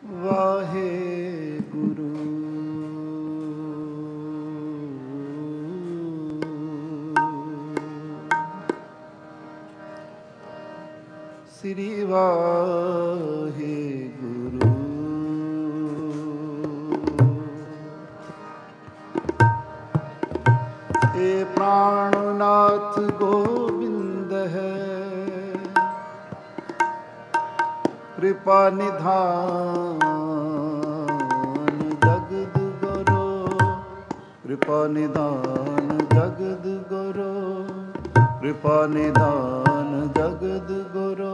ਵਾਹਿਗੁਰੂ। ਸ੍ਰੀ ਵਾਹਿਗੁਰੂ। ਇਹ ਪ੍ਰਾਣਨਾਥ ਗੋਬਿੰਦ ਹੈ, कृपा निधान जगद गुरु, कृपा निधान जगद गुरु, कृपा निधान जगद गुरु।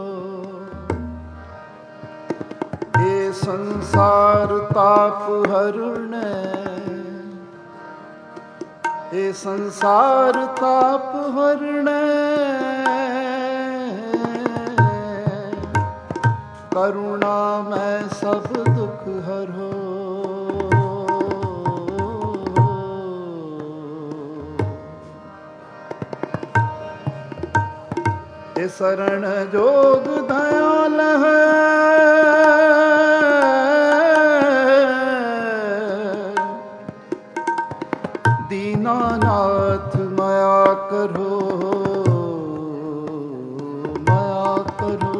ये संसार ताप हरण, ये संसार ताप हरण, करुणा मैं सब दुख हरो। ये शरण जोग दयाल है, दीनानाथ माया करो, माया करो।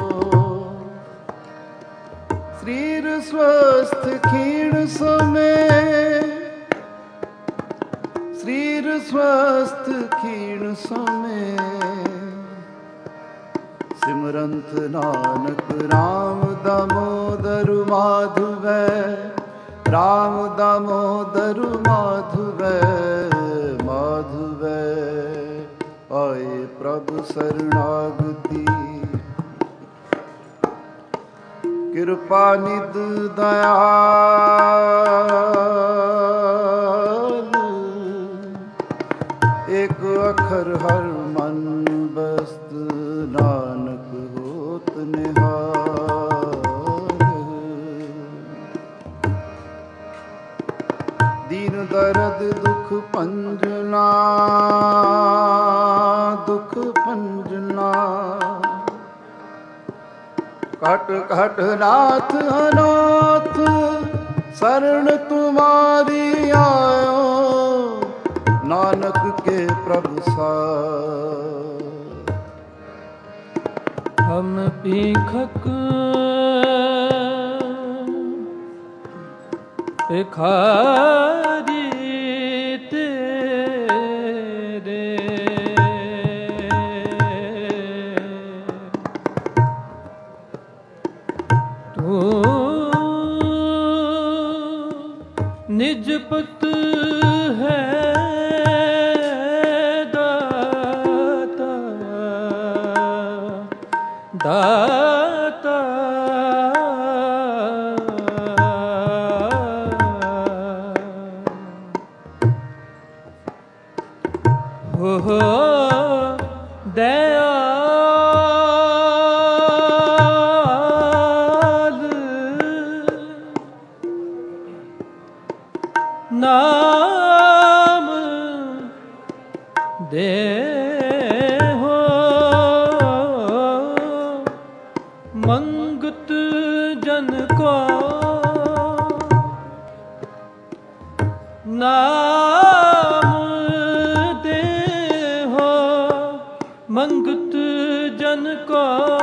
शरीर स्वस्थ क्षीण समय, शरीर स्वस्थ क्षीण समय, सिमरंत नानक राम दामोदर माधवै, राम दामोदर माधवै, माधवै। आए प्रभु शरणागति, कृपा निध दयाल। एक अखर हर मन बस्त, नानक होत निहाल। दीन दर्द दुख पंजना, दुख पंजना। कट कट नाथ अनाथ, शरण तुम्हारी आयो, नानक के प्रभु साथ। हम भीखक भिखारी तेरे, तू निज पुत है दाता, दाता। हो दयाल, नाम दे हो मंगत जन को, नाम दे हो मंगत जन को।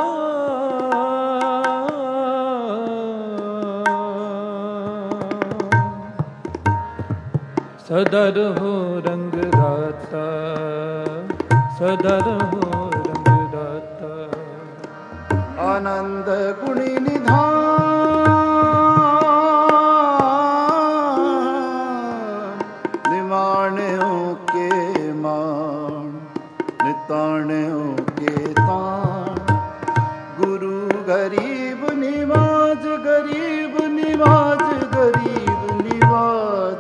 सदर हो रंग दाता, सदर हो रंग दाता। आनंद गुणी निधान, निमाण्यो के मान, निताण्यो के तान। गुरु गरीब निवाज, गरीब निवाज, गरीब निवाज।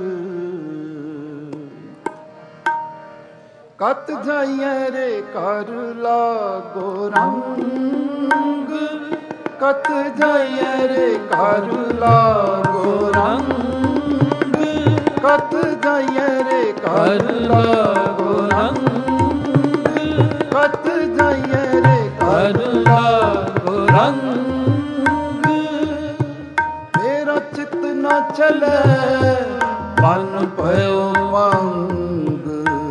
कत जाइए रे कर लागो रंग, कत जाइए रे कर लागो रंग, कत जाइए रे कर लागो रंग, कत जाइए रे कर लागो रंग। ਚਲੇ ਮਨ ਭਇਓ ਭੰਗ।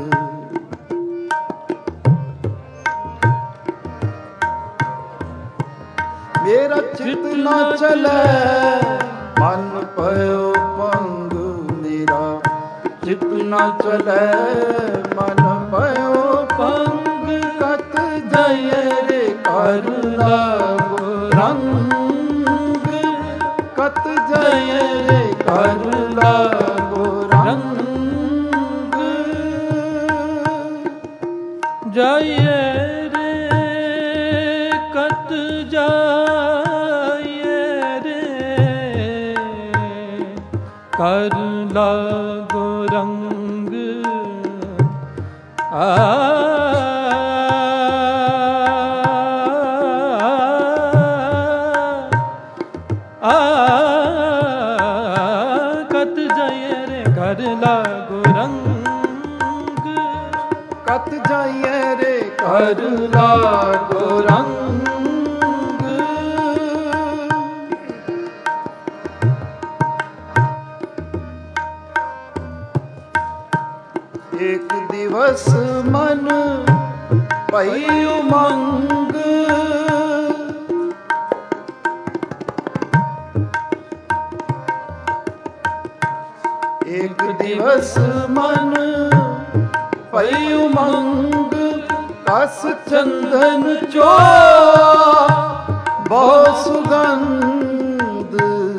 ਮੇਰਾ ਚਿਤ ਨਾ ਚਲੇ ਮਨ ਭਇਓ ਭੰਗ। ਮੇਰਾ ਚਿਤ ਨਾ ਚਲੇ ਮਨ ਭਇਓ ਭੰਗ। ਕਤ ਜਾਏ ਰੇ ਕਰ ਲਾਗੋ ਰੰਗ। ਕਤ ਜਾਏ ਰੇ ਕਰ ਲਾਗੋ ਰੰਗ। ਜਾਈਏ ਰੇ ਕਤ ਜਾਈਏ ਰੇ ਕਰ ਲਾਗੋ ਰੰਗ। ਕਤ ਜਾਈਏ ਰੇ ਕਰ ਲਾਗੋ ਰੰਗ। ਕਤ ਜਾਈਏ ਰੇ ਕਰ ਲਾਗੋ ਰੰਗ। ਏਕ ਦਿਵਸ ਮਨ ਭਈ ਉਮੰਗ। ਏਕ ਦਿਵਸ ਮਨ ਭਈ ਉਮੰਗ। ਕਸ ਚੰਦਨ ਚੋ ਬਹੁ ਸੁਗੰਧ।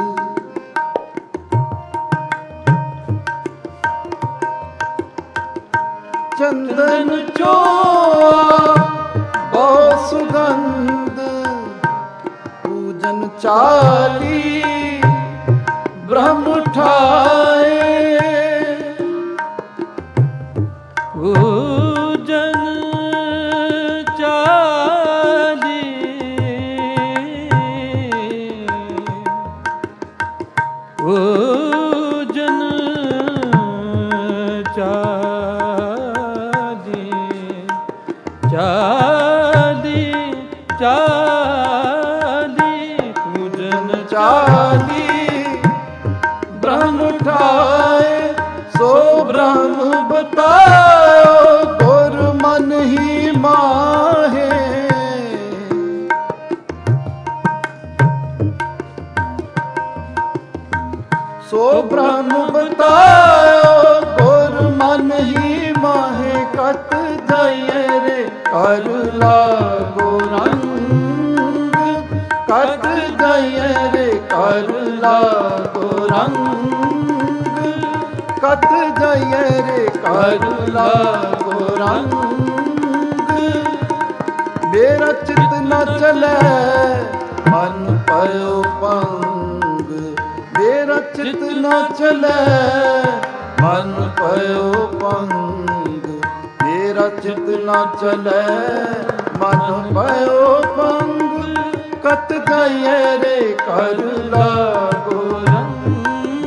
ਚੰਦਨ ਚੋ ਬਹੁ ਸੁਗੰਧ। ਪੂਜਨ ਚਾਲੀ ਬ੍ਰਹਮ ਠਾਏ। ਪੂਜਨ ਚਾਲੀ ਪੂਜਨ ਚਾਲੀ ਚਾਲੀ ਚਾਲੀ ਪੂਜਨ ਚਾਲੀ ਬ੍ਰਹਮ ਠਾਏ। ਸੋ ਬ੍ਰਹਮ ਬਤਾਇਓ ਗੁਰ ਮਨ ਹੀ ਮਾਹੇ। ਸੋ ਬ੍ਰਹਮ ਬਤਾਇਓ ਗੁਰ ਮਨ ਹੀ ਮਾਹੇ। ਕਤ ਜਾਈਏ ਰੇ ਕਰ ਲਾਗੋ ਰੰਗ। ਕਤ ਜਾਈਏ ਰੇ ਕਰ ਲਾਗੋ ਰੰਗ। ਕਤ ਜਾਈਏ ਰੇ ਕਰ ਲਾਗੋ ਰੰਗ। ਮੇਰਾ ਚਿਤ ਨਾ ਚਲੇ ਮਨ ਭਇਓ ਭੰਗ। ਮੇਰਾ ਚਿਤ ਨਾ ਚਲੇ ਮਨ ਭਇਓ ਭੰਗ। ਮੇਰਾ ਚਿਤ ਨਾ ਚਲੇ ਮਨ ਭਇਓ ਭੰਗ। ਕਤ ਜਾਈਏ ਰੇ ਕਰ ਲਾਗੋ ਰੰਗ।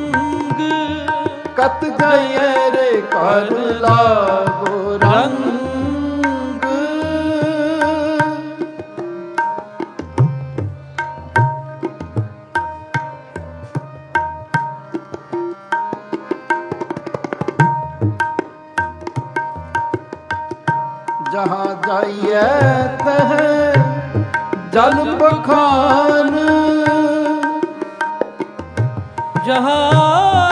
ਕਤ ਜਾਈਏ ਰੇ ਕਰ ਲਾਗੋ ਰੰਗ। जहाँ जाइए तह जल पखान। जहाँ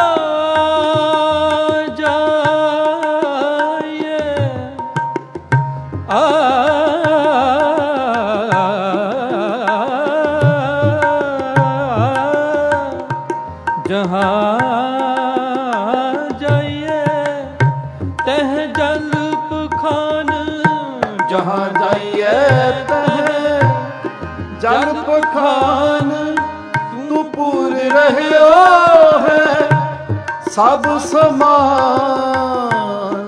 जहाँ जाइए तह जल पखान। जहाँ जाइए तह जल पखान। तू पूर रहियो है सब समान।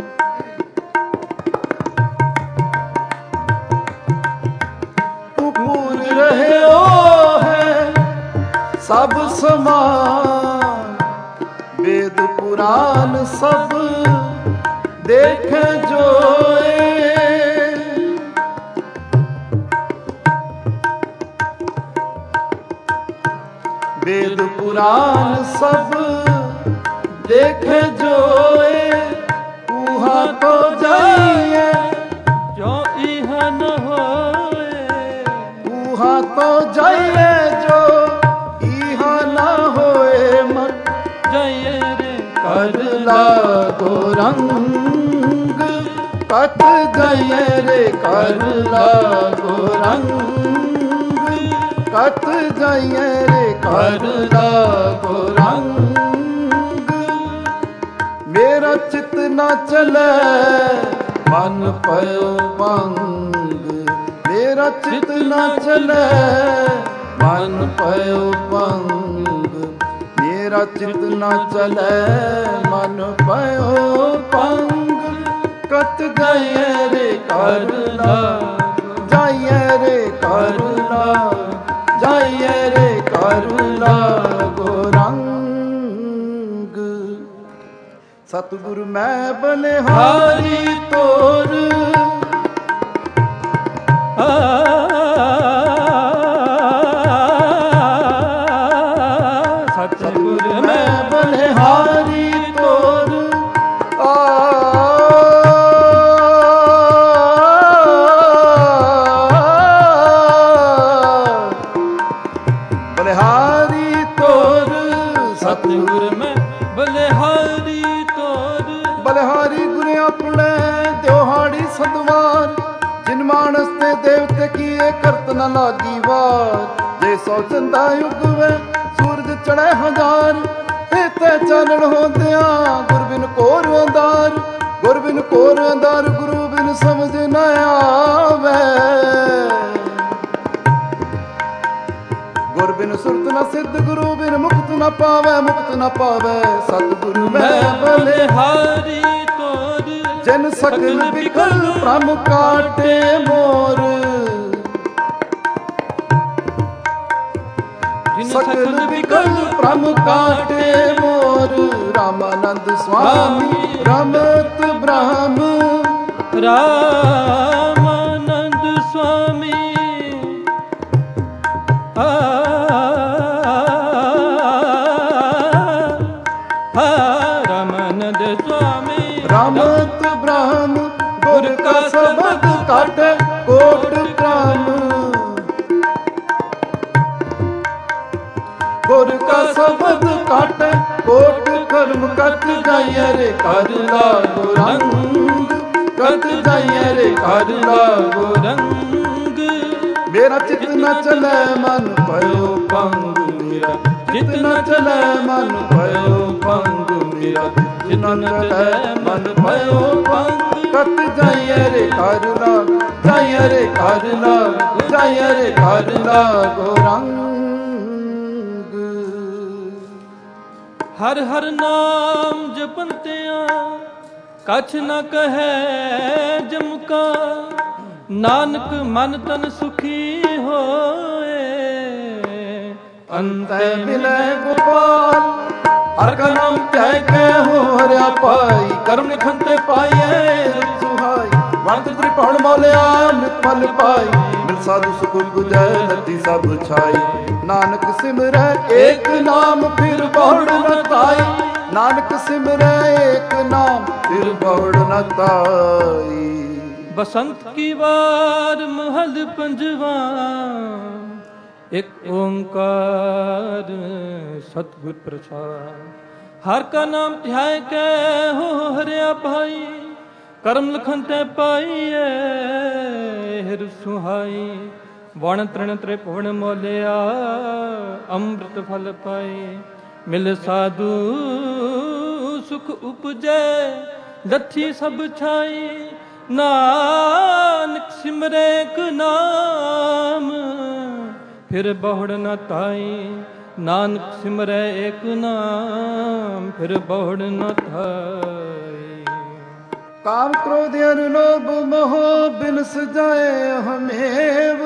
तू पूर रहियो है सब समान। वेद पुराण सब देखे जोए। वेद पुराण सब देखे जोए, ऊहा तो जाइए जो इह न होए, ऊहा तो जाइए जो इह न होए। मन जाइए रे कर लागो रंग, कत जाइए रे कर लागो रंग, कत जाइए रे कर लागो रंग। मेरा चित न चले मन पयो भंग, मेरा चित न चले मन पयो भंग, मेरा चित न चले मन पयो भंग। कत जाइए रे कर लागो, जाइए रे कर लागो, जाइए रे कर लागो रंग। सतगुरु मैं बलिहारी तोर, सतगुरु मैं बलिहारी तोर। बलिहारी तोर सतगुरु मैं बलिहारी तोर। बलिहारी गुरु अपने त्योहारी सदवार, जिन मानस ते देवते किए करत न लागी वार। जे सौ चंदा युग वे सूरज चढ़े हजार, इते चानण होंदिया गुर बिन कोर अंधार। गुर बिन कोर अंधार गुरु बिन समझ न आवे, गुर बिन सुरत न सिद्ध गुरु बिन मुक्त न पावे, मुक्त न पावे। सतगुरु मैं बलिहारी तोर, जन सकल विकल भ्रम काटे मोर। सकल विकल भ्रम काटे मोर। रामानंद स्वामी रमत ब्रह्म, रामानंद स्वामी रामानंद स्वामी रमत ब्रह्म। गुर का शब्द काटे कोट क्रम, गुर का शब्द काटे कोट कर्म। कत जाइए रे कर लागो रंग, कत जाइए रे कर लागो रंग। मेरा चित न चले मन भयो भंग, मेरा चित न चले मन भयो भंग, मेरा चित न चले मन भयो भंग। कत जाइए रे कर लागो, जाइए रे कर लागो, जाइए रे कर लागो रंग। हर हर नाम जपंतिया कछ न कहे जमका, नानक मन तन सुखी होए। अंत मिले गोपाल हर का नाम त्याग के हो हरिया पाई। कर्म निखंते पाइए सुहाई, वंत त्रिपण मोलिया मृत फल पाई। मिल साधु सुख बुझै नती सब छाई, नानक सिमरै एक नाम फिर बहुड़ न ताई। नानक सिमरै एक नाम फिर बहुड़ न ताई। बसंत की वार महल पंजवा, एक ओंकार सतगुर प्रसाद। हर का नाम ध्याय के हो हरिया भाई, कर्म लखन ते पाइए हिर सुहाई। वण तृण त्रिभुवन मोलिया अमृत फल पाई। मिल साधु सुख उपजै लथी सब छाई। नानक सिमरै एक नाम फिर बहुड़ न ताई। नानक सिमरै एक नाम फिर बहुड़ न ताई। काम क्रोध अर लोभ मोह बिनस जाए हमेव।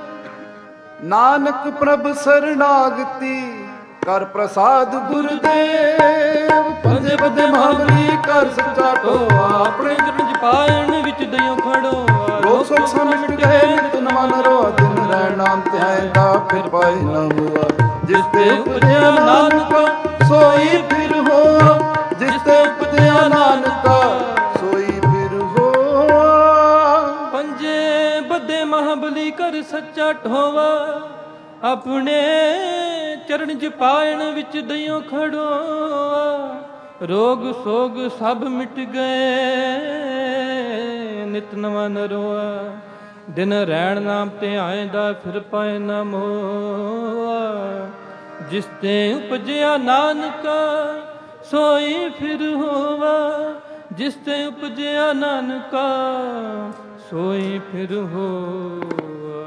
नानक प्रभ शरणागति कर प्रसाद गुरुदेव। पंजे बदे महाबली कर सच्चा टो, अपने चरण पायन विच दयो खड़ो। ਰੋਗ ਸੋਗ ਸਾ ਮਿਟ ਗਏ ਨਿਤ ਨਵਾ ਨਰੋਆ ਦਿਨ ਰਹਿਣ ਨਾਮ ਧਿਆਏ ਦਾ ਫਿਰ ਪਾਏ ਨਾ ਹੋਆ ਜਿਸ ਤੇ ਉਪਜਿਆ ਨਾਨਕਾ ਸੋਈ ਫਿਰ ਹੋਆ ਜਿਸ ਤੇ ਉਪਜਿਆ ਨਾਨਕਾ ਸੋਈ ਫਿਰ ਹੋਆ ਪੰਜੇ ਬੱਧੇ ਮਹਾਬਲੀ ਕਰ ਸੱਚਾ ਠੋਵਾ ਆਪਣੇ ਚਰਨ ਚ ਪਾਇਣ ਵਿੱਚ ਦਈਓ ਖੜੋਆ ਰੋਗ ਸੋਗ ਸਭ ਮਿਟ ਗਏ ਨਿਤ ਨਵਾਂ ਨਰੋਆ ਦਿਨ ਰਹਿਣ ਨਾਮ ਧਿਆਏ ਦਾ ਫਿਰ ਪਾਏ ਨਾ ਮੋਆ ਜਿਸ ਤੇ ਉਪਜਿਆ ਨਾਨਕਾ ਸੋਈ ਫਿਰ ਹੋਵਾ ਜਿਸ ਤੇ ਉਪਜਿਆ ਨਾਨਕਾ ਸੋਈ ਫਿਰ ਹੋਵਾ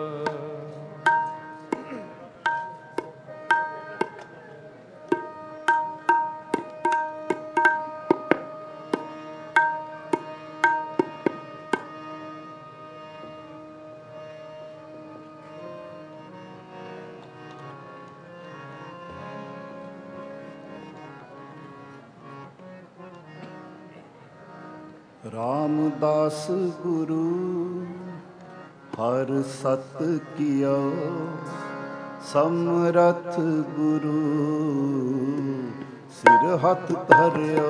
ਰਾਮਦਾਸ ਗੁਰੂ ਹਰ ਸਤ ਕੀਆ ਸਮਰਥ ਗੁਰੂ ਸਿਰ ਹੱਥ ਧਰਿਆ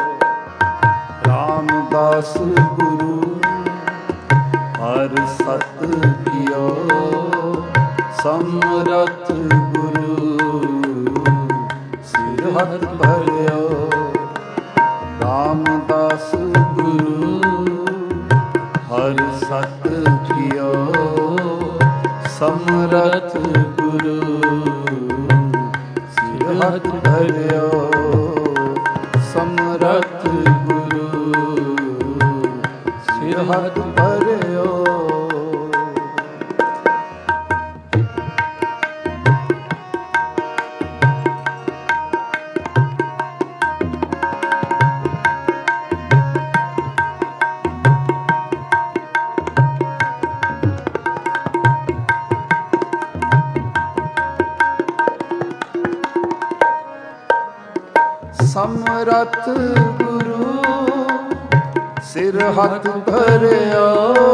ਰਾਮਦਾਸ ਗੁਰੂ ਹਰ ਸਤ ਕੀਆ ਸਮਰਥ ਗੁਰੂ ਸਿਰ ਹੱਥ ਧਰਿਆ ਰਾਮਦਾਸ ਗੁਰੂ ਹਰ ਸਤ ਕੀਆ ਸਮਰਥ ਗੁਰੂ ਸਿਰ ਹੱਥ ਧਰਿਆ ਸਮਰਥ ਗੁਰੂ ਸਿਰ ਹੱਥ ਧਰਿਆ ਸਮਰਥ ਗੁਰੂ ਸਿਰ ਹੱਥ ਧਰਿਆ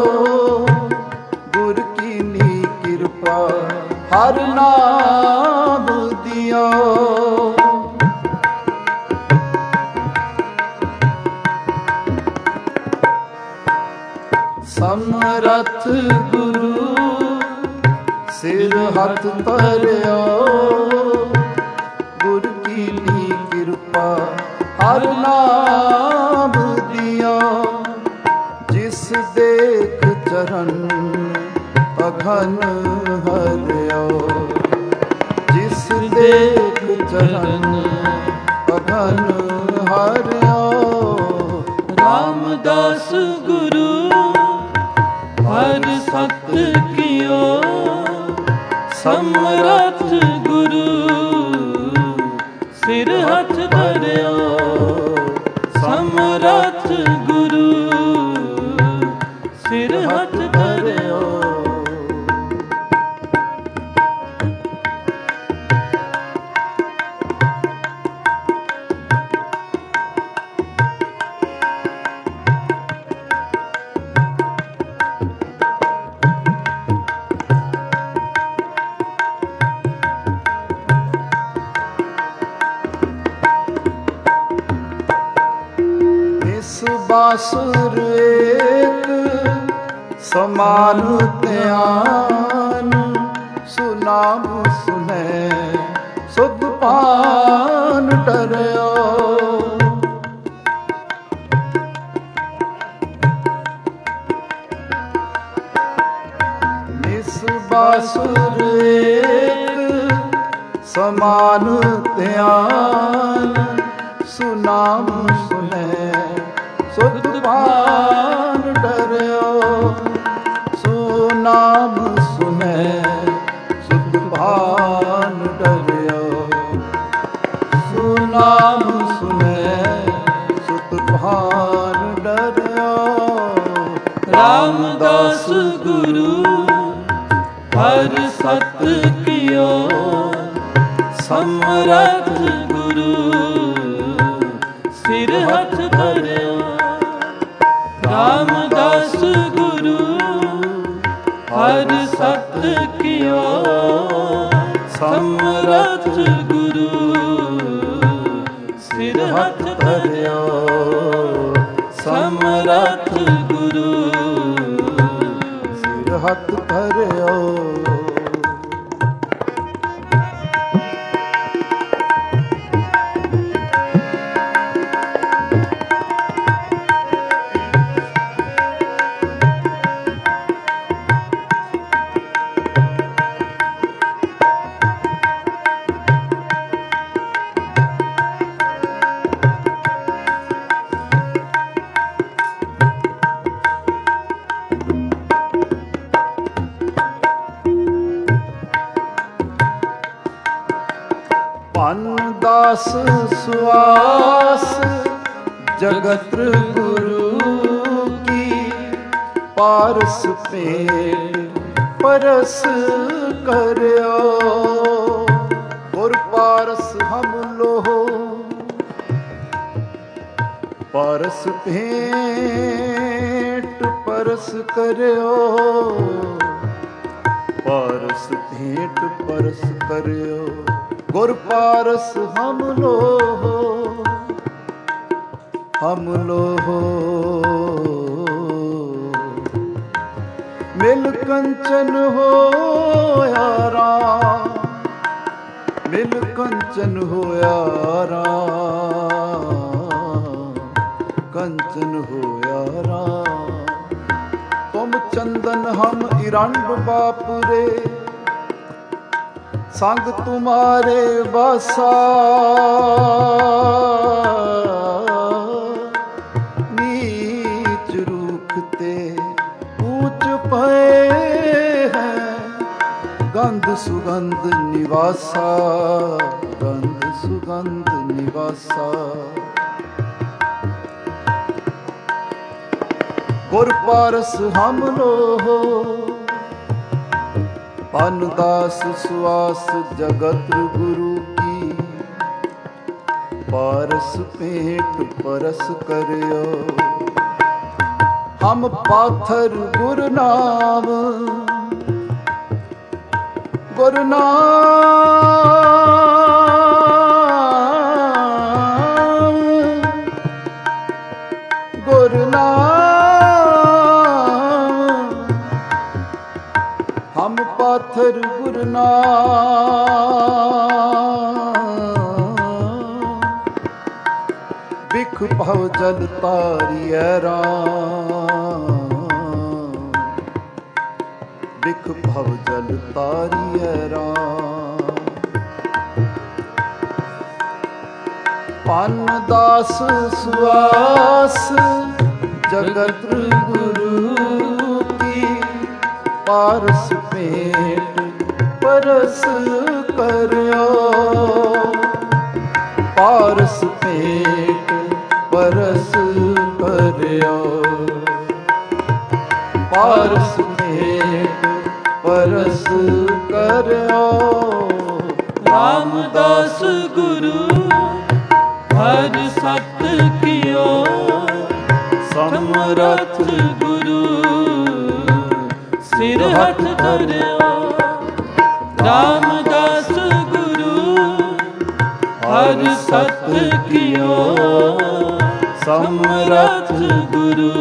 ਗੁਰ ਕੀਨੀ ਕਿਰਪਾ ਹਰ ਨਾਮ ਦਿਓ ਸਮਰਥ ਗੁਰੂ ਸਿਰ ਹੱਥ ਧਰਿਆ ਗੁਰ ਕੀਨੀ ਕਿਰਪਾ ਹਰ ਨਾਮ ਦਿਓ ਜਿਸ ਦੇਖ ਚਰਨ ਅਘਨ ਹਰਿਓ ਜਿਸ ਦੇਖ ਚਰਨ ਅਘਨ ਹਰਿਓ ਰਾਮਦਾਸ ਗੁਰੂ ਹਰ ਸਤ ਕੀਓ ਸਮਰਥ ਗੁਰੂ ਸਿਰ ਹੱਥ ਧਰਿਓ ਸਮਰਥ ਗੁਰੂ ਸਿਰ ਹੱਥ ਧਰਿਓ ਬਾਸੁਰ ਏਕ ਸਮਾਨ ਧਿਆਨ ਸੁਨਾਮ ਸੁਨੈ ਸੁਧ ਪਾਨ ਡਰਿਓ ਨਿਸ ਬਾਸੁਰ ਏਕ ਸਮਾਨ ਧਿਆਨ ਸੁਨਾਮ ਸੁਨੈ ਸੁਧ ਪਾਨ ਡਰਿਓ ਸੁਨਾਮ ਸੁਨੈ ਸੁਧ ਪਾਨ ਡਰਿਓ ਸੁਨਾਮ ਸੁਨੈ ਸੁਧ ਪਾਨ ਡਰਿਓ ਰਾਮਦਾਸ ਗੁਰੂ ਹਰ ਸਤ ਕੀਓ ਸਮਰਥ ਗੁਰੂ ਸਿਰ ਹੱਥ ਧਰਿਓ ਰਾਮਦਾਸ ਗੁਰੂ कियो समरथ गुरु सिर हथ धरियो समरथ गुरु सिर हथ धरियो। दास सुआस जगत गुरु की पारस पेट परस करियो और पारस हम लोहो पारस भेंट परस करियो पारस भेंट परस करियो गुर पारस हम लोहो मिल कंचन होया राम मिल कंचन होया राम कंचन होया राम तुम चंदन हम इरंड बापुरे संग तुम्हारे बसा नीच रूखते ऊंच पए हैं गंध सुगंध निवासा गंध सुगंध निवासा गुर पारस हम लोहो पानदास सुआस जगत गुरु की पारस पेट परस करियो हम पाथर गुर नाम गुर नाम गुर नाम हम पाथर गुर नाम बिख भव जल तारिय राम बिख भव जल तारिय राम पानदास सुआस जगत गुरु की पारस पेट परस करियो पारस पेट परस करियो पारस पेट परस करियो रामदास गुरु हर सत कियो समरथ गुरु सिर हथ धरियो रामदास गुरु हर सत कियो समरथ गुरु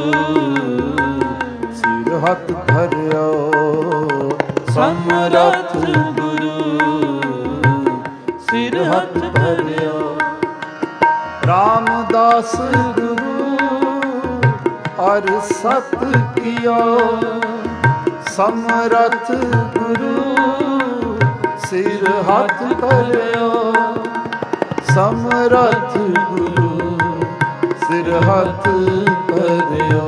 सिर हथ धरियो समरथ गुरु सिर हथ धरियो रामदास गुरु हर सत कियो समरथ गुरु सिर हथ धरियो समरथ गुरु सिर हथ धरियो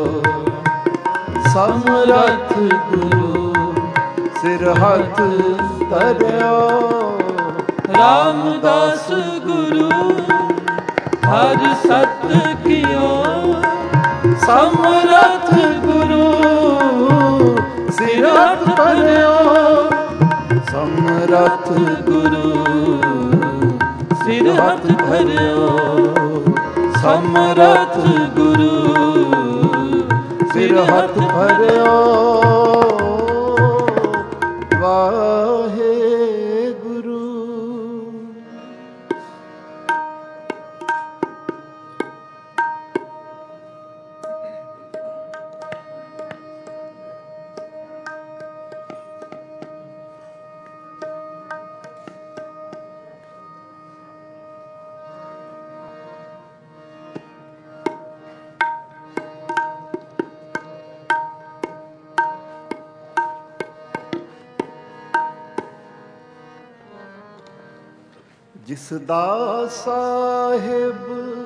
समरथ गुरु सिर हथ धरियो रामदास गुरु हर सत कियो समरथ गुरु सिर हथ धरियो समरथ गुरु सिर हथ धरियो समरथ गुरु सिर हथ धरियो ਜਿਸ ਦਾ ਸਾਹਿਬ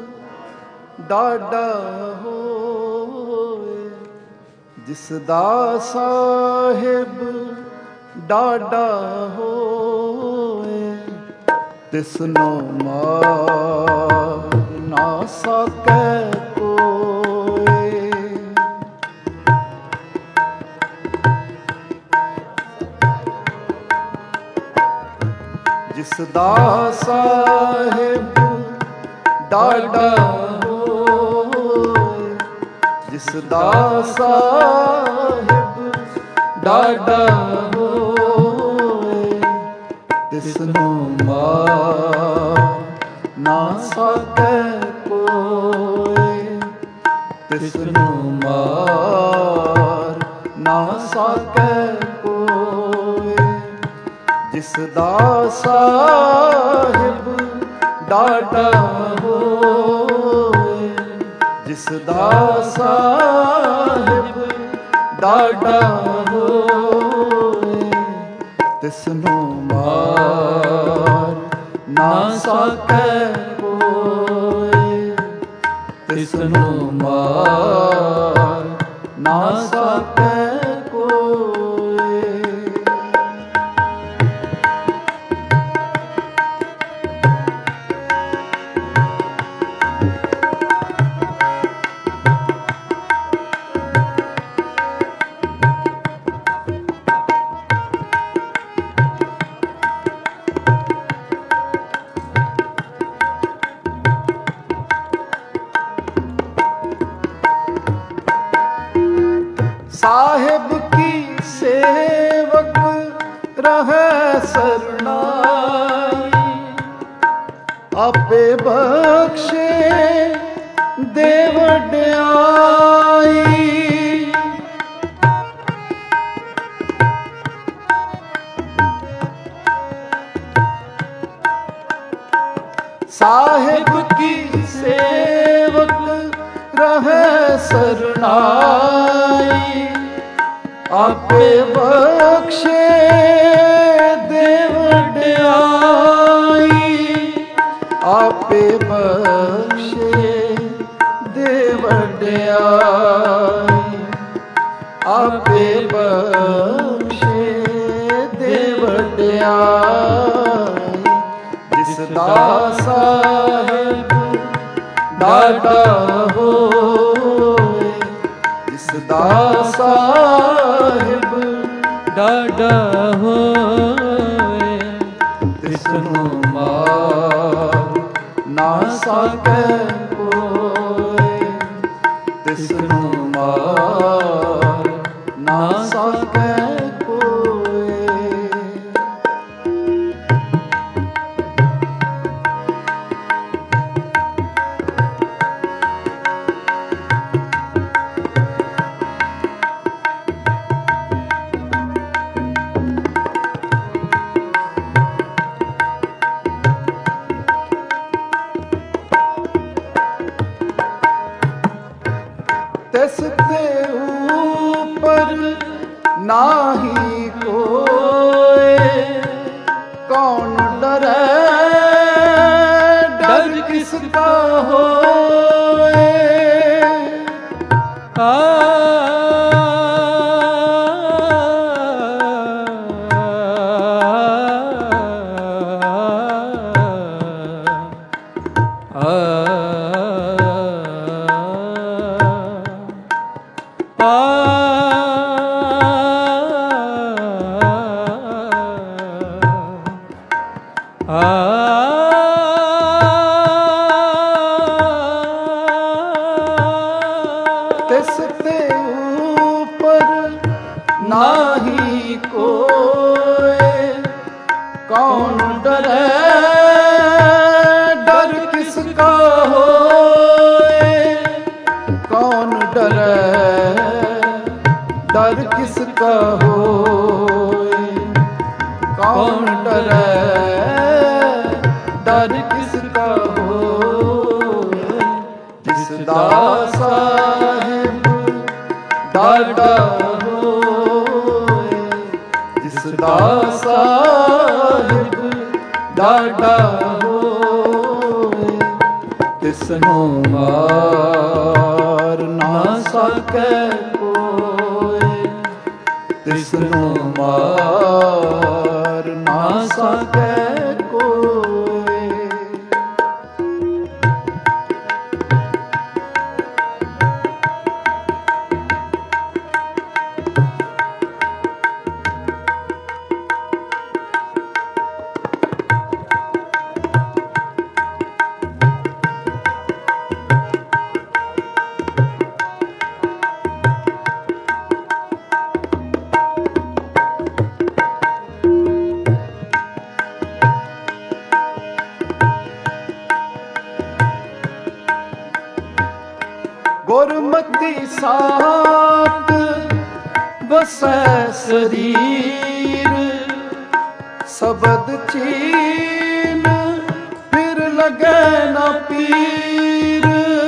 ਡਾਢਾ ਹੋਏ, ਜਿਸ ਦਾ ਸਾਹਿਬ ਡਾਢਾ ਹੋਏ, ਤਿਸਨੋ ਮਾਰ ਨਾ ਸਕੈ ਕੋਇ। ਜਿਸ ਦਾ ਸਾਹਿਬ ਡਾਢਾ ਹੋਏ, ਜਿਸ ਦਾ ਸਾਹਿਬ ਡਾਢਾ ਹੋਏ, ਤਿਸਨੂੰ ਮਾਰ ਨਾ ਸਕੈ ਕੋਇ, ਤਿਸਨੂੰ ਮਾਰ ਨਾ ਸਕੈ ਕੋਇ। ਜਿਸ ਦਾ ਸਾਹਿਬ ਡਾਢਾ ਹੋਏ, ਜਿਸ ਦਾ ਸਾਹਿਬ ਡਾਢਾ ਹੋਏ, ਤਿਸਨੂੰ ਮਾਰ ਨਾ ਸਕੈ ਕੋਇ, ਤਿਸਨੂੰ ਮਾਰ ਨਾ ਸਕੈ ਕੋਇ। साहिब की सेवक रहे सरनाई, आपे बख्शे दे वड्याई। साहिब की सेवक रहे सरनाई, आपे बख्शे दे वड्याई, आपे बख्शे दे वड्याई, आपे बख्शे दे वड्याई। जिस दा साहिब डाढा होए, जिस दा ਸਾਹਿਬ ਡਾਢਾ ਹੋਏ, ਤਿਸਨੂੰ ਮਾਰ ਨਾ ਸਕੈ ਕੋਇ, ਤਿਸਨੂੰ ਮਾਰ ਨਾ ਸਕੈ ਕੋਇ। तिस ते ऊपर नाही कोई, कौन डरे डर किसका होए। तिस ते ऊपर नाही कोई, कौन डरे डर किसका होए। कौन डरे डर किसका होए, कौन डरे डर किसका होए। जिस दा ਸਾਹਿਬ ਡਾਢਾ ਹੋਏ, ਜਿਸ ਦਾ ਸਾਹਿਬ ਡਾਢਾ ਹੋਏ, ਤਿਸਨੂੰ ਮਾਰ ਨਾ ਸਕੈ ਕੋਇ, ਤਿਸਨੂੰ ਮਾਰ ਨਾ ਸਕੈ ਕੋਇ। ਗੁਰਮਤਿ ਸਾਥ ਵਸੈ ਸਰੀਰ, ਸ਼ਬਦ ਚੀਨ ਫਿਰ ਲਗੈ ਨਾ ਪੀਰ।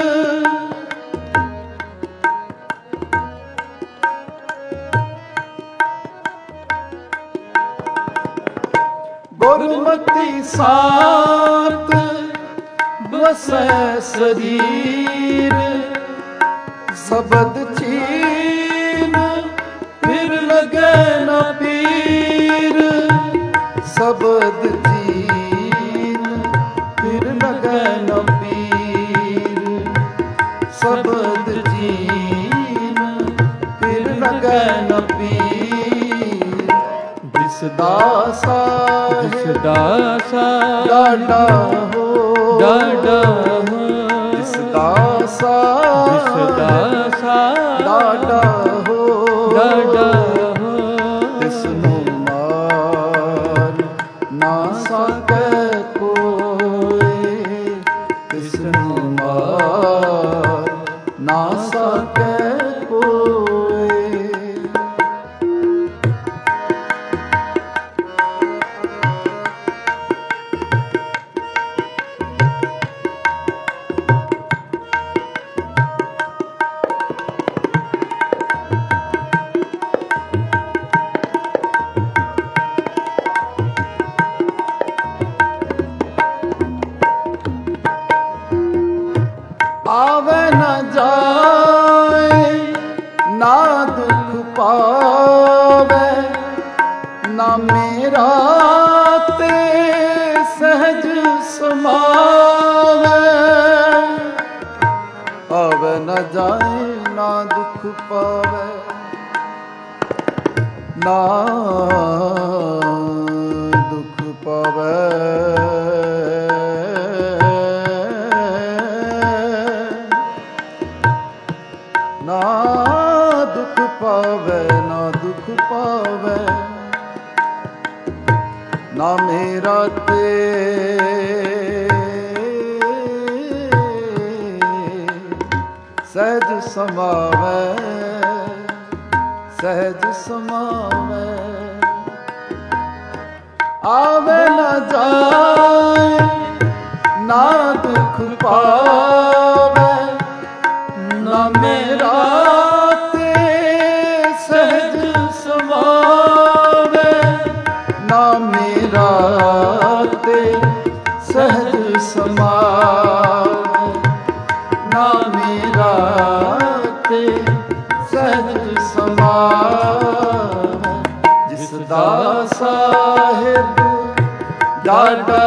ਗੁਰਮਤਿ ਸਾਥ ਵਸੈ ਸਰੀਰ, ਸ਼ਬਦ ਚੀਨ ਫਿਰ ਲਗੈ ਨਾ ਪੀਰ। ਸ਼ਬਦ ਚੀਨ ਫਿਰ ਲਗੈ ਨਾ ਪੀਰ, ਸ਼ਬਦ ਚੀਨ ਫਿਰ ਲਗੈ ਨਾ ਪੀਰ। ਦਿਸਦਾ ਸਾਹਿਬ ਡਾਢਾ ਹੋ, ਡਾਢਾ ਹੋ, ਦਿਸਦਾ ਸਾਹਿਬ ਡਾਢਾ ਹੋ, ਡਾਢਾ ਹੋ। ਤਿਸਨੂੰ ਮਾਰ ਨਾ ਸਕੈ ਕੋਇ, ਤਿਸਨੂੰ ਮਾਰ ਨਾ ਸਕੈ ਕੋਇ। ਆਵੇ ਨਾ ਜਾਏ ਨਾ ਦੁਖ ਪਾਵੇ, ਨਾ ਮੇਰਾ ਤੇ ਸਹਿਜ ਸਮਾਵੇ। ਆਵੇ ਨਾ ਜਾਏ ਨਾ ਦੁਖ ਪਾਵੇ, ਨਾ ਦੁਖ ਪਾਵੇ। ਨਾ ਦੁਖ ਪਾਵੇ, ਨਾ ਦੁਖ ਪਾਵੇ, ਨਾ ਮੇਰਾ ਤੇ ਸਹਿਜ ਸਮਾਵੇ, ਸਹਿਜ ਸਮਾਵੇ। ਆਵੇ ਨਾ ਜਾਏ ਨਾ ਦੁਖ ਪਾਵੇ, ਨਾ ਮੇਰਾ ਤੇ ਸਹਿਜ ਸਮਾਵੇ, ਨਾ ਮੇਰਾ ਤੇ ਸਹਿਜ ਸਮਾਵੇ, ਨਾ ਮੇਰਾ ਤੇ ਸਹਿਜ ਸਮਾਵੇ। ਜਿਸ ਦਾ ਸਾਹਿਬ ਡਾਢਾ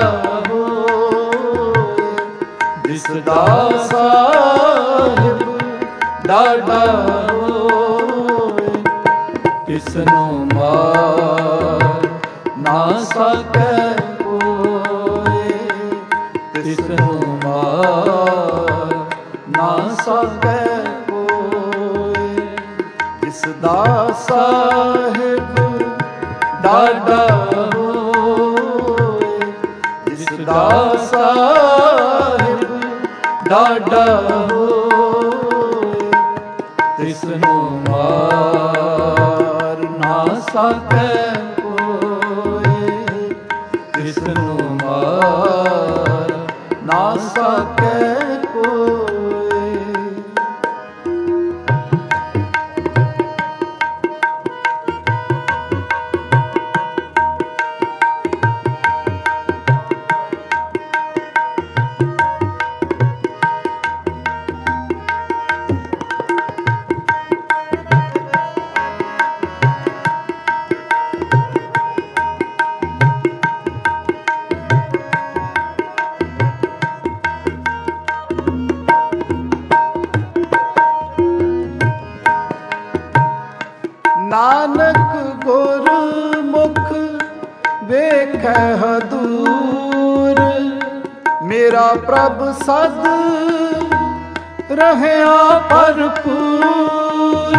ਹੋਏ, ਜਿਸ ਦਾ ਸਾਹਿਬ ਡਾਢਾ ਹੋਏ, ਤਿਸਨੂੰ ਮਾਰ ਨਾ ਸਕੈ ਕੋਇ, ਤਿਸਨੂੰ ਮਾਰ ਨਾ ਸਕੈ ਕੋਇ। ਜਿਸ ਦਾ ਸਾਹਿਬ ਡਾਢਾ ਹੋਏ, ਜਿਸ ਦਾ ਸਾਹਿਬ ਡਾਢਾ ਹੋਏ, ਤਿਸਨੂੰ ਮਾਰ ਨਾ ਸਕੈ ਕੋਇ, ਤਿਸਨੂੰ ਮਾਰ ਨਾ ਸਕੈ ਕੋਇ। ਮੇਰਾ ਪ੍ਰਭ ਸਦ ਰਹਿਆ ਭਰਪੂਰ।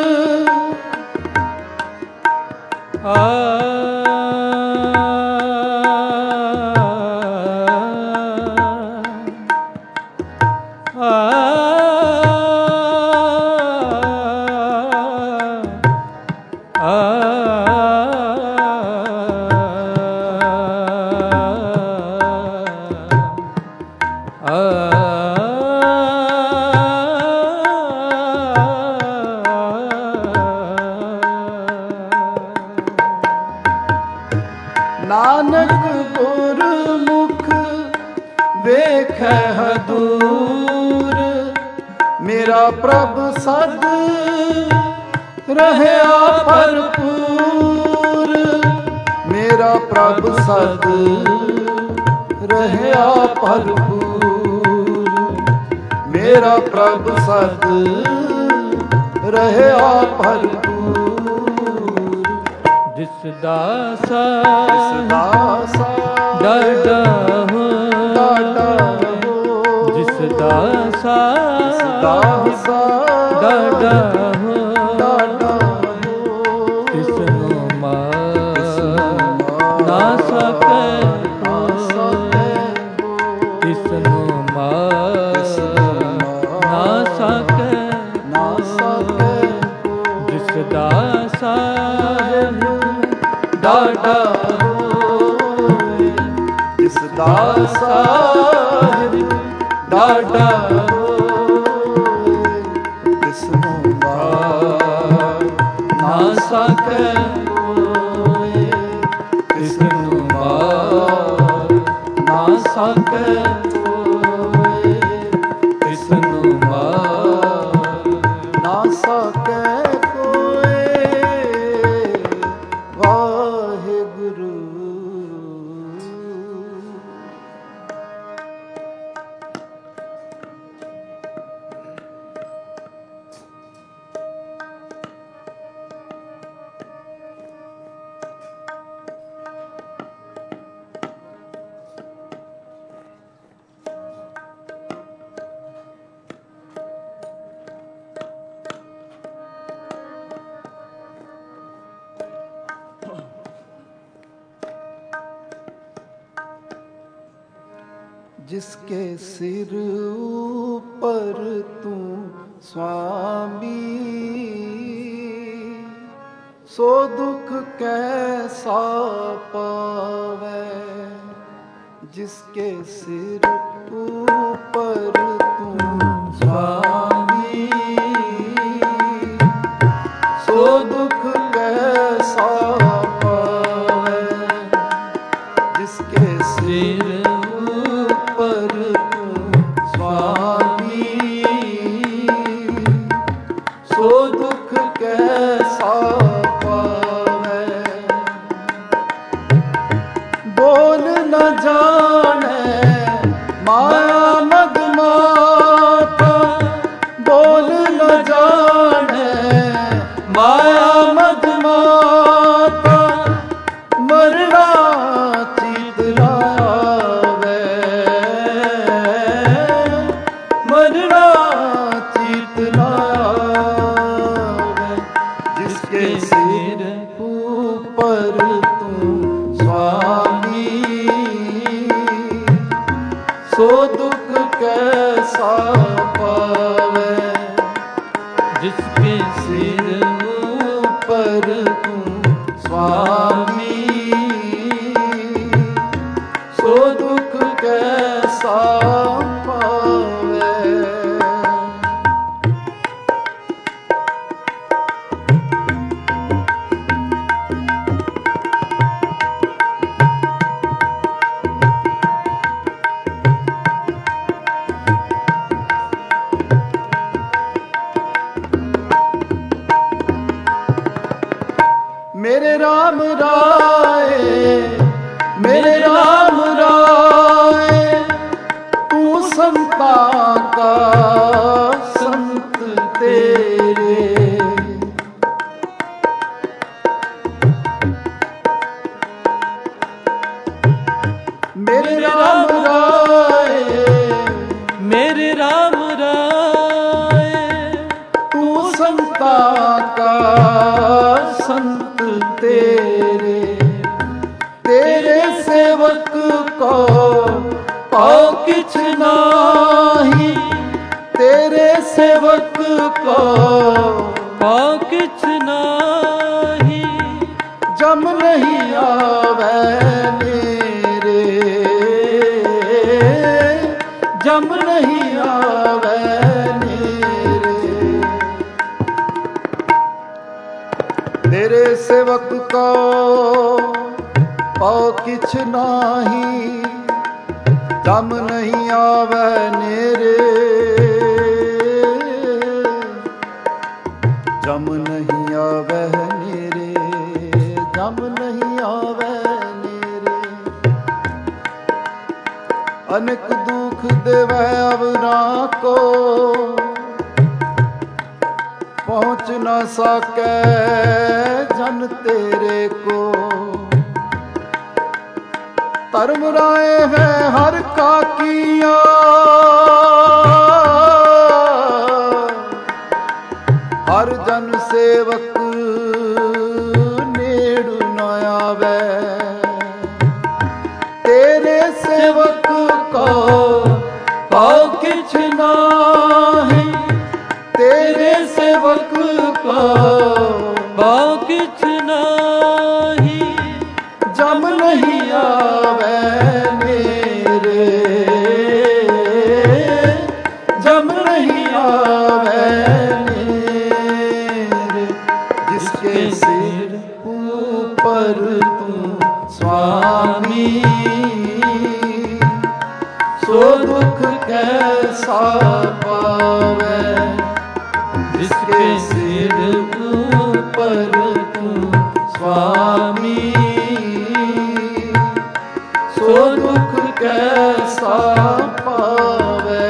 ਨਾਨਕ ਗੁਰਮੁਖ ਵੇਖੈ ਹਦੂਰ। ਮੇਰਾ ਪ੍ਰਭ ਸਦ ਰਹਿਆ ਭਰਪੂਰ। ਮੇਰਾ ਪ੍ਰਭ ਸਦ ਰਹਿਆ ਭਰਪੂਰ। ਮੇਰਾ ਪ੍ਰਭ ਸਦ ਰਹਿਆ ਭਰਪੂਰ। ਜਿਸ ਦਾਸਾ ਡਾਡਾ ਹੋ ਜਿਸ ਦਾਸਾ ਡਾਡਾ ਹੋ ਤਿਸ ਨੂੰ ਮਾਰ ਨਾ ਸਕੈ ਤਿਸ ਨੂੰ ਮਾਰ ਨਾ ਸਕੈ ਜਿਸ ਦਾਸਾ ਡਾਡਾ ਹੋਏ ਜਿਸ ਦਾ ਸਾਹਿਬ ਡਾਡਾ ਹੋਏ ਤਿਸ ਨੂੰ ਮਾਰ ਨਾ ਸਕੈ ਕੋਇ। ਤਿਸ ਨੂੰ ਮਾਰ ਨਾ ਸਕੈ ਕੋਇ। ਤਿਸ ਨੂੰ ਮਾਰ ਨਾ ਸਕੈ ਕੋਇ। ਵਾਹਿਗੁਰੂ। जिसके सिर ऊपर तू स्वामी सो दुख कैसा पावे। जिसके सिर ऊपर तू स्वामी सो दुख कैसा पावे। जिसके सिर पर तू स्वामी सो दुख कैसा पावे। बोल न जाने माया मद माता। बोल न जाने माया मद माता। मरना चित लावे। मरना चित लावे। जिसके सिर ऊपर तू स्वामी सो दुख कैसा पावे। जिसके सिर ऊपर तू स्वामी सो दुख कैसा पावे। मेरे राम राय मेरे राम राय तू संता का संत तेरे। मेरे राम राय जम नहीं आवे नेरे। तेरे सेवक को पाओ किछ नाही, जम नहीं आवे नेरे। जम नहीं आवे नेरे, जम नहीं आवे नेरे। अनेक दुख देवै अवरा को, पहुँच न सके जन तेरे को। धर्म राय है हर का किया, हर जन सेवक नेड़ न आवे। तेरे सेवक को पाओ किछ नाही, तेरे सेवक को पाओ किछ नाही, जम नहीं आवे मेरे। जम नहीं आवे मेरे। जिसके सिर ऊपर तू स्वामी, सो दुख कैसा पावे। जिसके सिर ऊपर तू स्वामी, सो दुख कैसा पावे।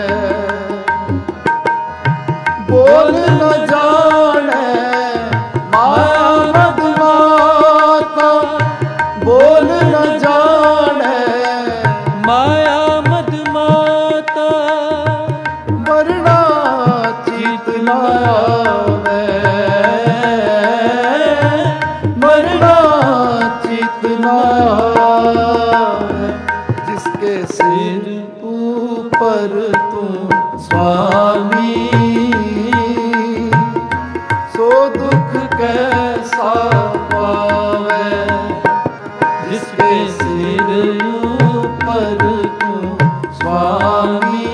बोल न जाने माया मद माता, बोल न जाने माया मद माता। मरना चित न आवे, मरना चित न आवे। जिसके सिर ऊपर तू स्वामी, सो दुख कैसा पावे। जिसके सिर ऊपर तू स्वामी,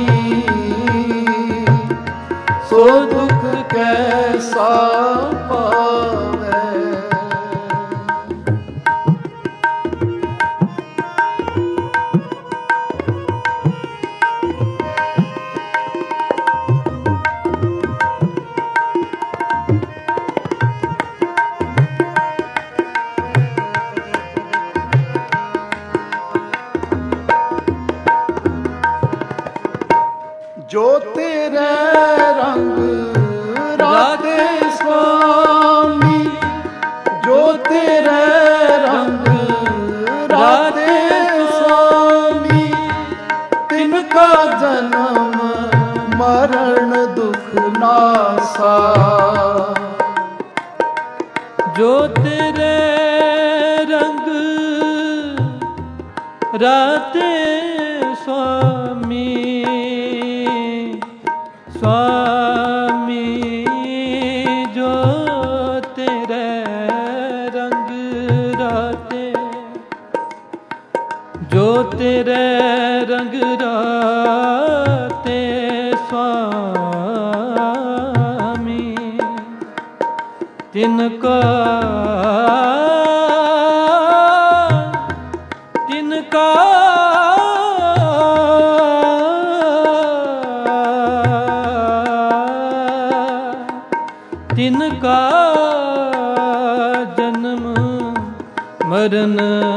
सो दुख कैसा पावे। जो तेरे रंग राते स्वामी, जो तेरे रंग राते स्वामी। तिनका जन्म मरण दुख नासा, जो तेरे रंग राते स्वामी, स्वामी। जो तेरे रंग राते, जो तेरे रंग राते स्वामी। तिनका तिनका तिनका जन्म मरण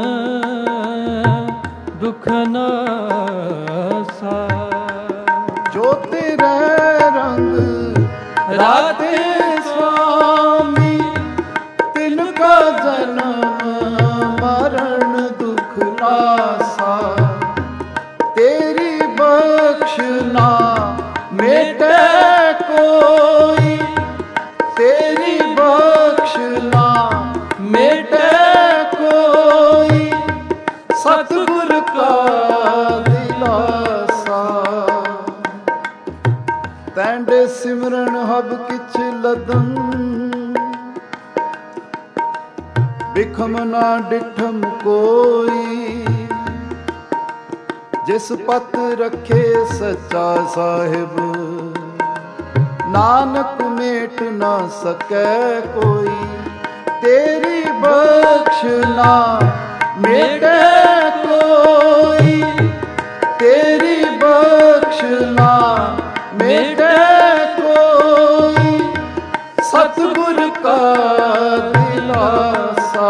दुख नासा। जो तेरे रंग राते स्वामी, तिनका जन्म मरण दुख नासा। तेरी बख्शना मेटे कोई, तेरी बख्शना मेटे कोई। सतगुर का दिलासा, तैंडे सिमरन हब किछ लदन। बिखम ना डिठम कोई, ਜਿਸ ਪਤ ਰੱਖੇ ਸੱਚਾ ਸਾਹਿਬ, ਨਾਨਕ ਮੇਟ ਨਾ ਸਕੈ ਕੋਈ। ਤੇਰੀ ਬਖਸ਼ ਨਾ ਮੇਟੇ ਕੋਈ, ਤੇਰੀ ਬਖਸ਼ ਨਾ ਮੇਟੇ ਕੋਈ। ਸਤਿਗੁਰ ਕਾ ਦਿਲਾਸਾ,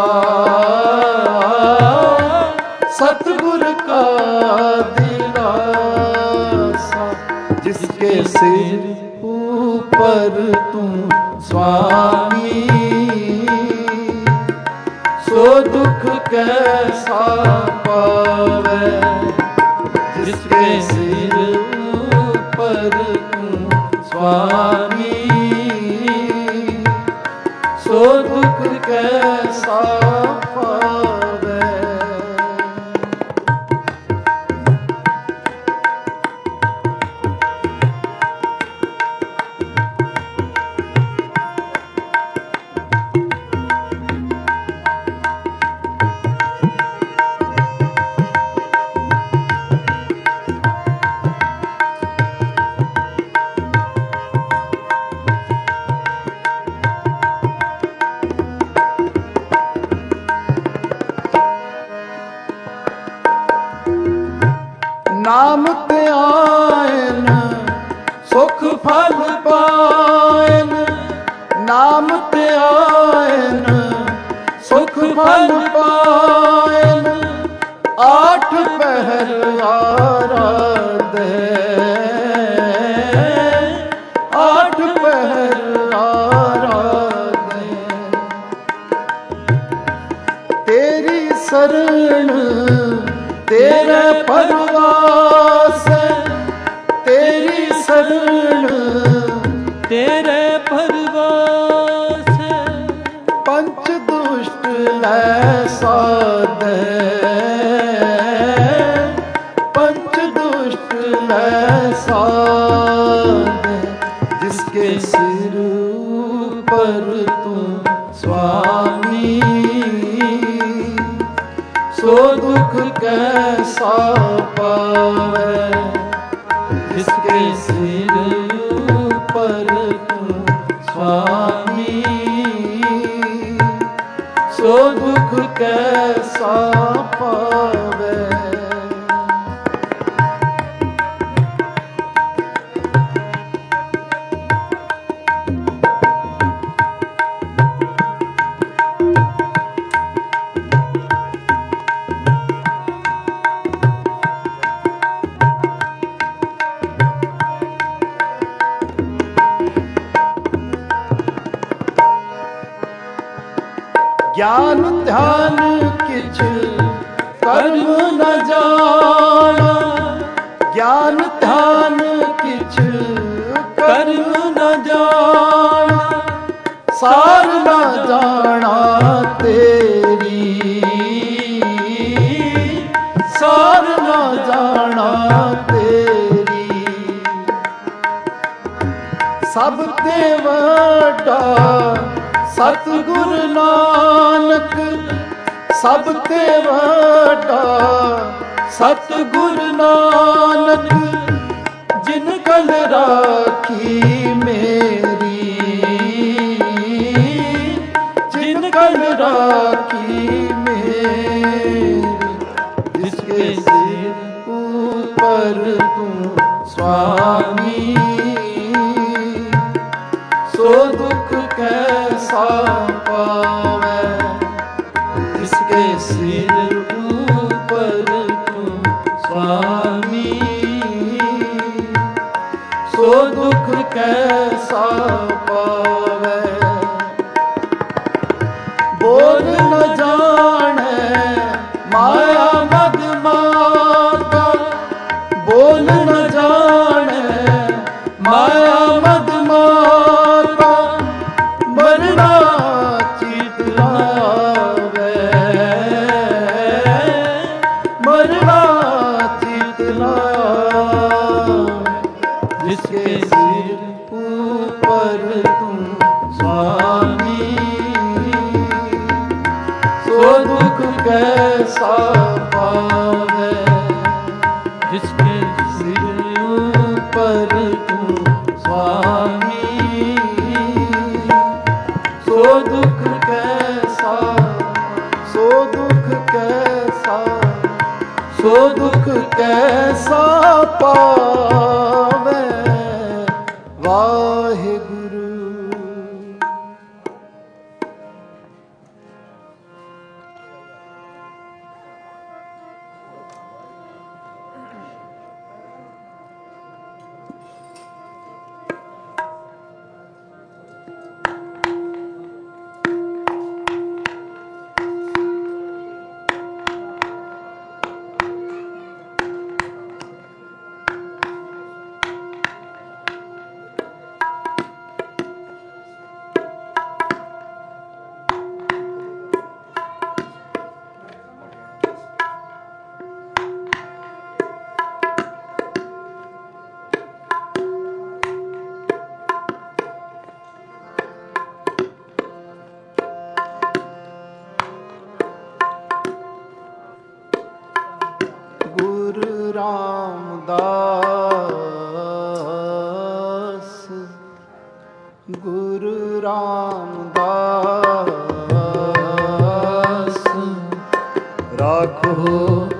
ਸਤਿਗੁਰ ਕਾ ਦਿਲਾਸਾ। ਜਿਸਕੇ ਸਿਰ ऊपर तू स्वामी, सो दुख कैसा पावे। जिसके सिर ऊपर तू स्वामी, सो दुख कैसा पावे। ਨਾਮ ਧਿਆਨ ਸੁਖ ਫਲ ਪਾਇਨ, ਨਾਮ ਧਿਆਨ ਸੁਖ ਫਲ ਪਾਇਨ। ਆਠ ਪਹਿਰ ਆਰਾਧੇ, ਆਠ ਪਹਿਰ ਆਰਾਧੇ। ਤੇਰੀ ਸਰਣ तेरे परवास, तेरी शरण तेरे परवास। पंच दुष्ट लै साधे, पंच दुष्ट लै साधे। जिसके सिर पर तू स्वामी, सो दुख कैसा पावे। जिसके सिर पर तू स्वामी, सो दुख कैसा पावे। ज्ञान ध्यान किछ कर्म न जाना, ज्ञान ध्यान किछ कर्म न जाना। सार न जाना तेरी, सार न जाना तेरी। सब ते वड्डा सतगुर नानक, सब ते वड्डा सतगुर नानक। जिन गल राखी मेरी, जिन गल राखी मेरी। जिसके सिर ऊपर तू स्वामी, सो दुख कैसा पावे। जिसके सिर ऊपर तू स्वामी, सो दुख कैसा पावे। बोल न जाने माया मद माता, बोल न जाने माया मद माता। मरना चित लावे, मरना चित लावे। जिसके सिर ऊपर तू स्वामी, सो दुख कैसा पावे। पर तू स्वामी, सो दुख कैसा, सो दुख कैसा, सो दुख कैसा पावे वाहिगुरु। रामदास, गुरु रामदास, राखो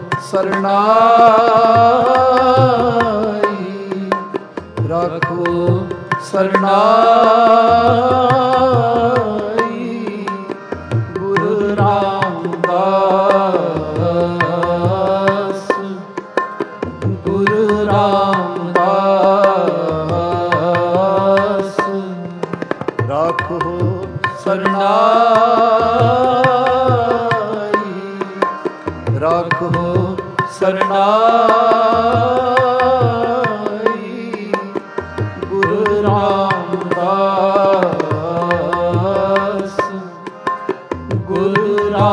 सरनाई, राखो सरनाई, गुरु रामदास, गुरु रामदास, राखो सरनाई, राखो सरनाई, गुरु रामदास, गुरु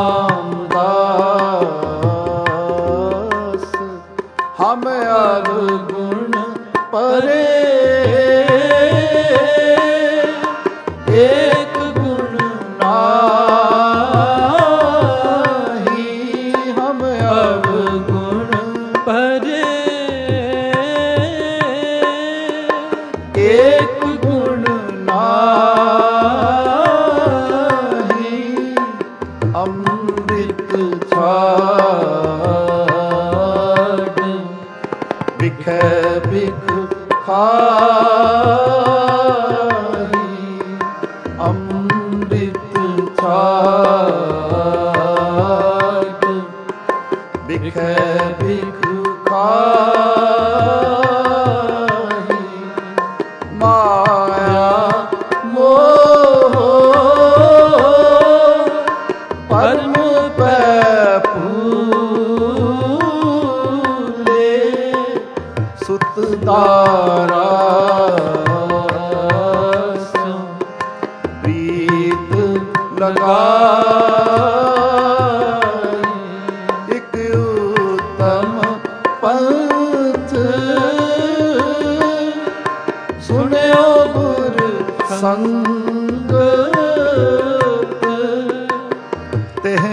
रामदास। हम अवगुण परे एक गुण नाही, हम अवगुण परे एक गुण नाही, अमृत छाड़ बिख बिख खाही, अमृत छाड़ बिख बिख खाही, माया मोह परम पै फूले, सुत दारा प्रीत लगाई, एक उत्तम पंथ सुनियो गुर संगत, तेह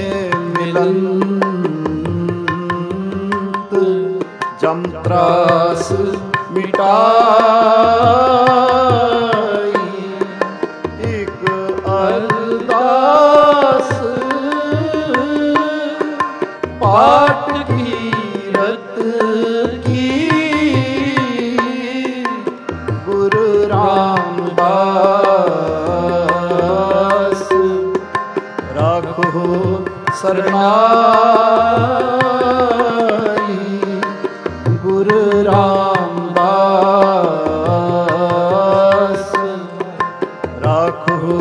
मिलंत जम त्रास मिटाई, एक अरदास पाठ कीरत की, गुरु रामदास, राखो सरनाई, गुरु रामदास, राखो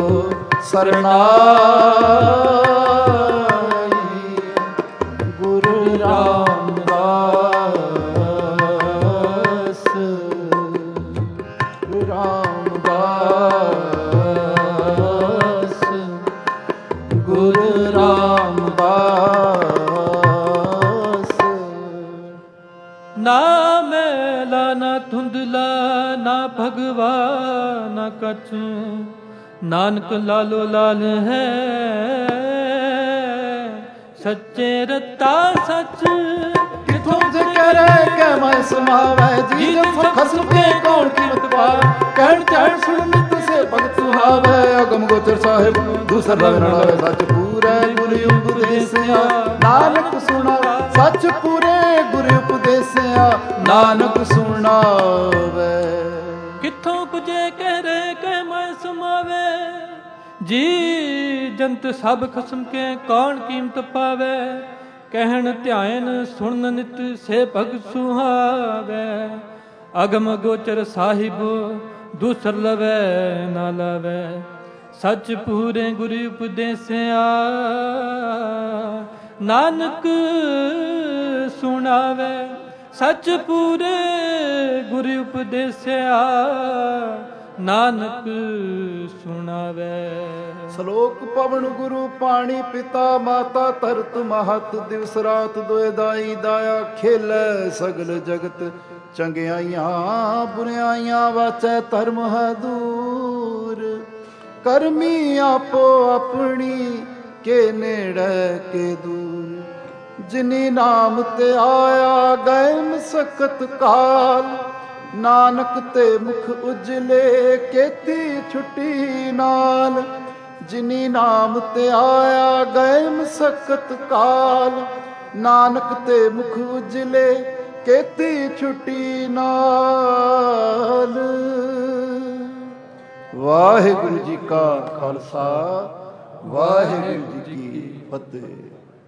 सरनाई, गुरु रामदास, गुरु रामदास, गुरु रामदास। ना मैला ना धुंधला ना भगवा ना कछु, नानक लालो लाल है, सच्चे रता सच किथों से करे कै मैं समावै, जी जब सो खसम के कौन कीमत पावे, कहन चैन सुन नित से भगत सुहावै। अगम गोचर साहिब दूसर रव रणावे, सच पूरे गुरु उपदेसिया, नानक सुना सच पूरे गुरु उपदेसिया, नानक सुनावे। किथों पुजे कह रे कह मैं समावे, जी जंत सब खसम के कौन कीमत पावे, कहन ध्यान सुन नित से भगत सुहावे। अगम गोचर साहिब दूसर लवै ना लवै, सच पूरे गुरु उपदेसिया, नानक सुनावे। सच पूरे गुरु उपदेसिया, नानक सुनावे। श्लोक पवन गुरु पाणी पिता माता, तरत महत दिवस रात दोए दाई दाया, खेलै सगल जगत चंगियाइयां बुराइयां, वाचै धर्म है दूर, करमी आपो अपनी के नेड़े के दूर। जिनी नाम ते आया गए मसकत काल, नानक ते मुख उजले केती छुट्टी नाल। जिनी नाम ते आया गए मसकत काल, नानक ते मुख उजले केती छुट्टी नाल। वाहिगुरु जी का खालसा, वाहिगुरु जी की फतेह।